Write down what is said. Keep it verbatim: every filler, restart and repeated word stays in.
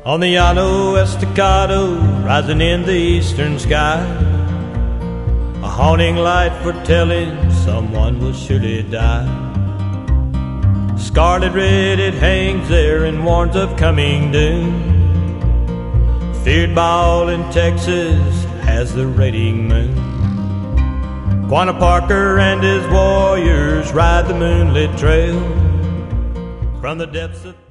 On the Llano Estacado, rising in the eastern sky, a haunting light foretelling someone will surely die. Scarlet red it hangs there and warns of coming doom, feared by all in Texas as the raging moon. Quanah Parker and his warriors ride the moonlit trail from the depths of